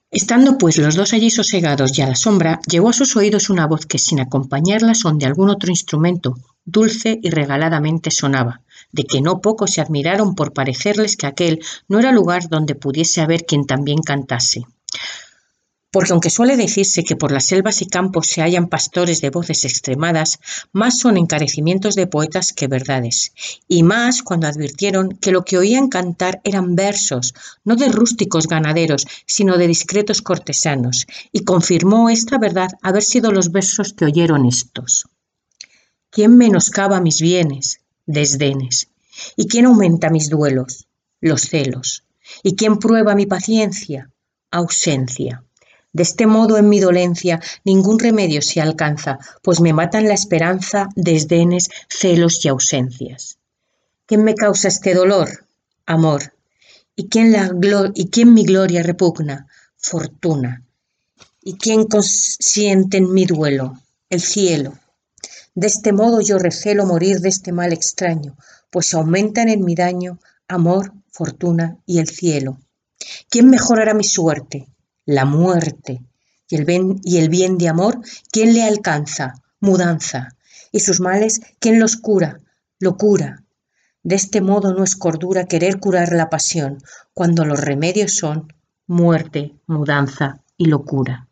Estando pues los dos allí sosegados y a la sombra, llegó a sus oídos una voz que sin acompañarla son de algún otro instrumento, dulce y regaladamente sonaba, de que no poco se admiraron por parecerles que aquel no era lugar donde pudiese haber quien también cantase. Porque aunque suele decirse que por las selvas y campos se hallan pastores de voces extremadas, más son encarecimientos de poetas que verdades, y más cuando advirtieron que lo que oían cantar eran versos, no de rústicos ganaderos, sino de discretos cortesanos, y confirmó esta verdad haber sido los versos que oyeron estos. ¿Quién menoscaba mis bienes? Desdenes. ¿Y quién aumenta mis duelos? Los celos. ¿Y quién prueba mi paciencia? Ausencia. De este modo en mi dolencia ningún remedio se alcanza, pues me matan la esperanza, desdenes, celos y ausencias. ¿Quién me causa este dolor? Amor. ¿Y quién mi gloria repugna? Fortuna. ¿Y quién consiente en mi duelo? El cielo. De este modo yo recelo morir de este mal extraño, pues aumentan en mi daño amor, fortuna y el cielo. ¿Quién mejorará mi suerte? La muerte. Y el bien de amor, ¿quién le alcanza? Mudanza. Y sus males, ¿quién los cura? Locura. De este modo no es cordura querer curar la pasión, cuando los remedios son muerte, mudanza y locura.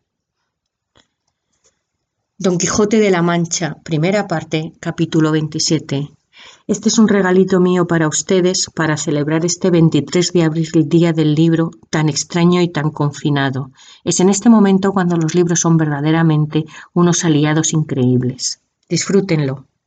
Don Quijote de la Mancha, primera parte, capítulo 27. Este es un regalito mío para ustedes para celebrar este 23 de abril, el día del libro tan extraño y tan confinado. Es en este momento cuando los libros son verdaderamente unos aliados increíbles. Disfrútenlo.